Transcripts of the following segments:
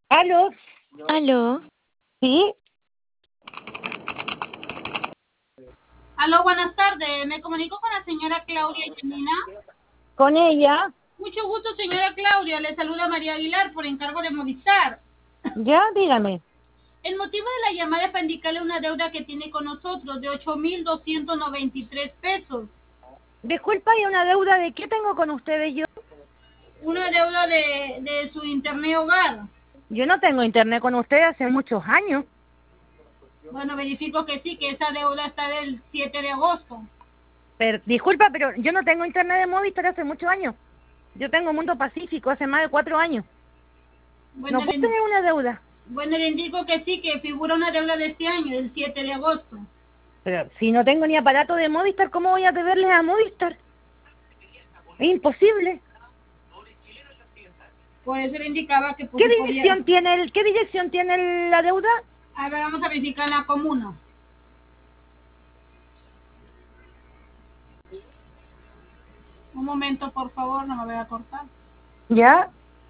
¿Aló? Aló, ¿Sí? Aló, buenas tardes. Me comunico con la señora Claudia Yanina. ¿Con ella? Mucho gusto, señora Claudia. Le saluda María Aguilar por encargo de Movistar. ¿Ya? Dígame. El motivo de la llamada es para indicarle una deuda que tiene con nosotros de 8.293 pesos. Disculpa, ¿y una deuda de qué tengo con ustedes yo? Una deuda de su internet hogar. Yo no tengo internet con ustedes hace muchos años. Bueno, verifico que sí, que esa deuda está del 7 de agosto. Pero, disculpa, pero yo no tengo internet de Movistar hace muchos años. Yo tengo Mundo Pacífico hace más de 4 años. No Bueno, puedo tener una deuda. le indico que sí, que figura una deuda de este año, del 7 de agosto. Pero si no tengo ni aparato de Movistar, ¿cómo voy a deberles a Movistar? Es imposible. Por eso le indicaba que ¿Qué pues, podía... qué dirección tiene la deuda? A ver, vamos a verificar la comuna. Un momento, por favor, no me voy a cortar. ¿Ya?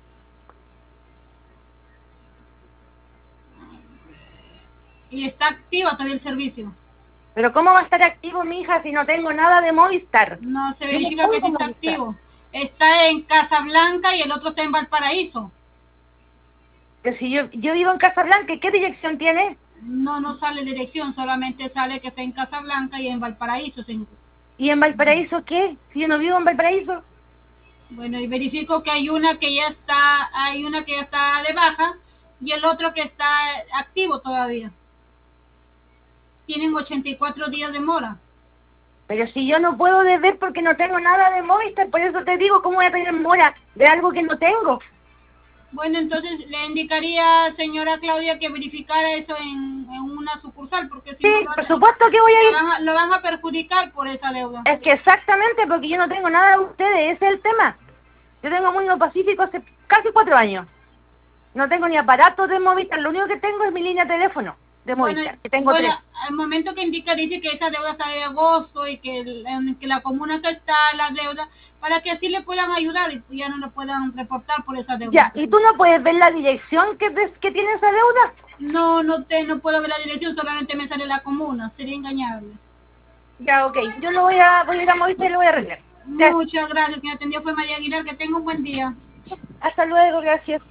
Y está activa todavía el servicio. Pero ¿cómo va a estar activo mi hija si no tengo nada de Movistar? No, se Yo no verifica que sí tengo está Movistar. activo. Está en Casablanca y el otro está en Valparaíso. Pero si yo vivo en Casablanca, ¿qué dirección tiene? No, no sale dirección, solamente sale que está en Casablanca y en Valparaíso. ¿Y en Valparaíso qué? Si yo no vivo en Valparaíso. Bueno, y verifico que hay una que ya está de baja y el otro que está activo todavía. Tienen 84 días de mora. Pero si yo no puedo deber porque no tengo nada de Movistar, por eso te digo, ¿cómo voy a pedir mora de algo que no tengo? Bueno, entonces le indicaría, señora Claudia, que verificara eso en una sucursal, porque si Sí, no por supuesto que voy a ir. lo van a perjudicar por esa deuda. Es que exactamente, porque yo no tengo nada de ustedes, ese es el tema. Yo tengo Mundo Pacífico hace casi 4 años. No tengo ni aparato de Movistar, lo único que tengo es mi línea de teléfono de Bueno, Movistar, que tengo bueno, 3. al momento que indica, dice que esa deuda está de agosto y que la comuna que está la deuda, para que así le puedan ayudar y ya no le puedan reportar por esa deuda. Ya, ¿y tú no puedes ver la dirección que tiene esa deuda? No, no puedo ver la dirección, solamente me sale la comuna, sería engañable. Ya, ok, yo voy a ir a Movistar y lo voy a arreglar. Gracias. Muchas gracias, quien atendió fue María Aguilar, que tenga un buen día. Hasta luego, gracias.